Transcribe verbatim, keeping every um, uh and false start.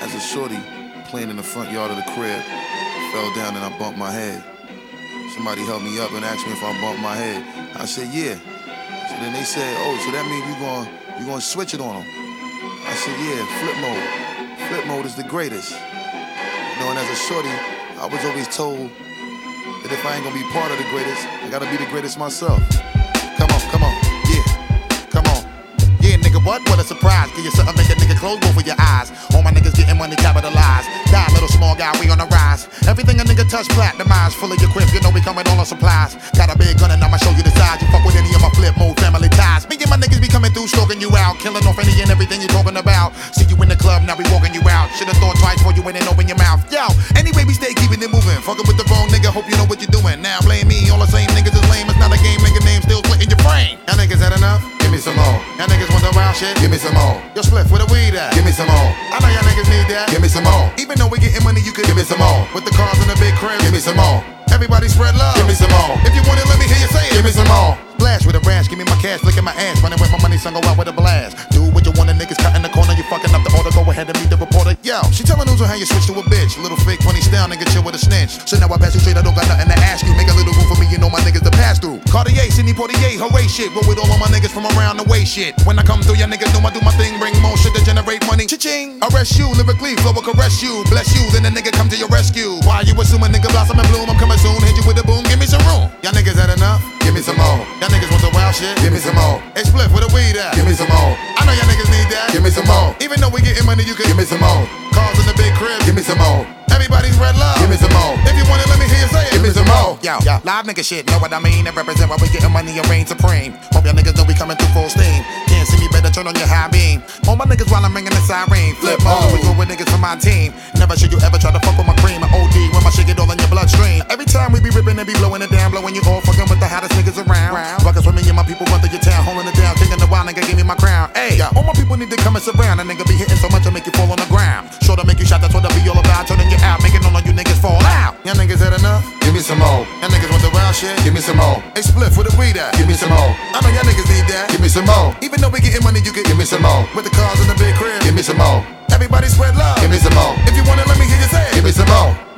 As a shorty playing in the front yard of the crib, fell down and I bumped my head. Somebody helped me up and asked me if I bumped my head. I said, yeah. So then they said, oh, so that means you going you gonna switch it on them. I said, yeah, flip mode. Flip mode is the greatest. You know, and as a shorty, I was always told that if I ain't gonna be part of the greatest, I gotta be the greatest myself. Come on, come on, yeah, come on. Yeah, nigga, what? What a surprise. Give you something, make a nigga close both of your eyes. All my niggas getting money capitalized. Die, little small guy, we on the rise. Everything a nigga touch, platinumized. Full of your crib, you know we coming all on supplies. Got a big gun and I'ma show you the size. You fuck with any of my flip mode family ties. Me and my niggas be coming through, stalking you out. Killing off any and everything you talking about. See you in the club, now we walking you out. Should've thought twice before you went and open your mouth. Yo, anyway, we stay keeping it moving. Fucking with the wrong nigga, hope you know what you're doing. Now blame me, all the same niggas is lame. It's not a game, nigga name still splitting your brain. Y'all niggas had enough? Give me some more. Y'all niggas want the wild shit? Give me some more. Yo, Spliff, where the weed at? Give me some more. I know y'all niggas need that. Give me some more. Even though we getting money, you could give me some more. With the cars in the big crib, give me some more. Everybody spread love. Give me some more. If you want it, let me hear you say it. Give me some more. Splash with a rash, give me my cash, look at my ass. Running with my money, son, go out with a blast. Do what you want, the niggas cut in the corner. You fucking up the order, go ahead and meet the reporter. Yo, she telling news on how you switch to a bitch. Little fake funny style, nigga chill with a snitch. So now I pass you straight, I don't got nothing to ask you. Make a little room for me, you know my niggas to pass through. Cartier, Sidney Poitier, hooray shit. Roll with all of my niggas from around the way shit. When I come through, y'all niggas know I do my thing. Bring more shit to generate money. Cha-ching. Arrest you, lyrically, flow will caress you. Bless you, then the nigga come to your rescue. Why you assuming nigga blossom and bloom? I'm coming soon, hit you with a boom, give me some room. Y'all niggas had enough? Give me some more. Y'all niggas want the wild shit? Give me some more. Hey, Spliff, where the weed at? Give me some more. I know y'all niggas need that. Give me some more. Even though we getting money, you can give me some more. Cars in the big crib, give me some more. Everybody's red love, give me some more. If you want it, let me hear you say it. Give me some more. Yo, yo, live nigga shit, know what I mean? It represent why we getting money and reign supreme. Hope y'all niggas know we coming through full steam. Can't see me, better turn on your high beam. All my niggas while I'm ringing the siren. Flip mode, always go with niggas from my team. Never should you ever try to fuck with my cream. I O D when my shit get all in your bloodstream. Every time we be ripping and be blowing it down, blowing you all fucking with the hottest niggas around. Ruckus with me and my people run through your town, holding it down, king of the wild nigga, give me my crown. Hey, all my people need to come and surround. A nigga be hitting so much I make you fall on the ground. Sure to make you shot, that's what I be all about. Turning you out, making all of you niggas fall out. Y'all niggas had enough? Give me some more. Y'all niggas want the wild shit? Give me some more. Hey, Spliff, where the weed at? Give me some more. I know y'all niggas need that. Give me some more. Even though we getting money, you can give me some more. With the cars in the big crib, give me some more. Everybody spread love. Give me some more. If you want it, let me hear you say it. Give me some more.